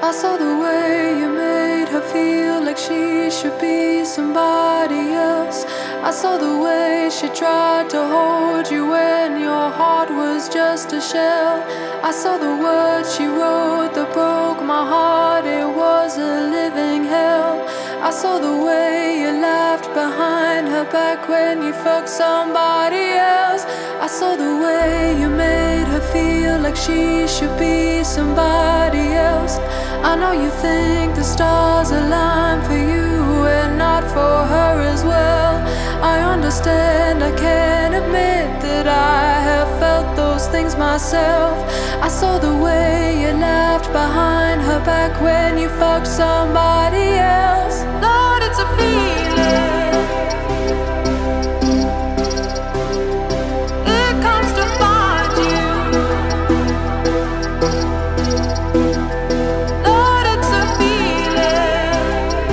I saw the way you made her feel like she should be somebody else. I saw the way she tried to hold you when your heart was just a shell. I saw the words she wrote that broke my heart. It was a living hell. I saw the way you laughed behind her back when you fucked somebody else. I saw the way you made her feel like she should be somebody else. I know you think the stars align for you and not for her as well. I understand, I can't admit that I have felt those things myself. I saw the way you laughed behind her back when you fucked somebody else. Lord, it's a feeling. It comes to find you. Lord, it's a feeling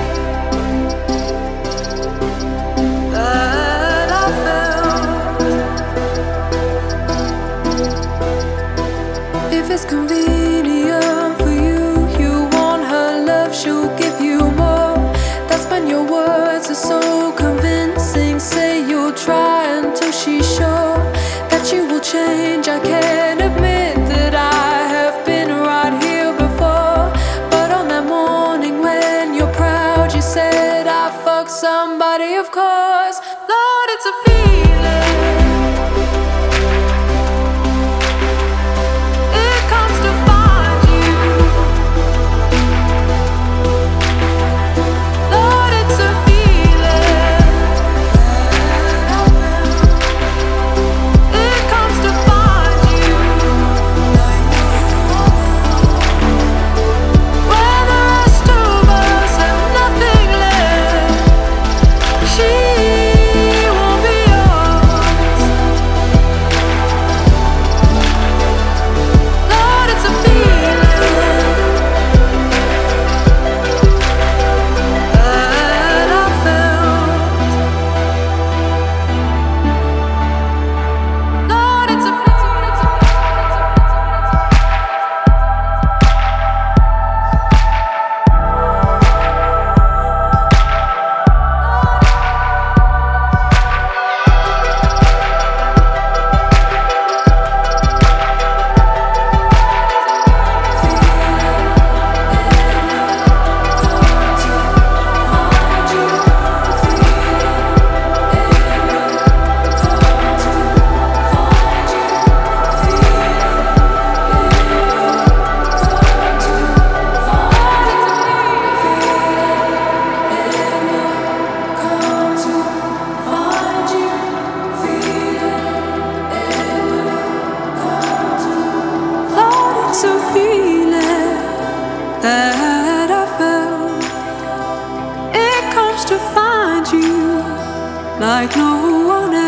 that I felt. If it's convenient for you, you want her love, she'll give you more. That's when your words are so convincing. Say you'll try until she's sure that you will change. I can't admit that I have been right here before, but on that morning when you're proud, you said I fucked somebody, of course. Lord, it's a feeling. It comes to find you. Lord, it's a feeling. It comes to find you. When the rest of us have nothing left, she won't be yours. Lord, it's a feeling that I felt. Lord, it's a that I felt. It comes to find you like no one else.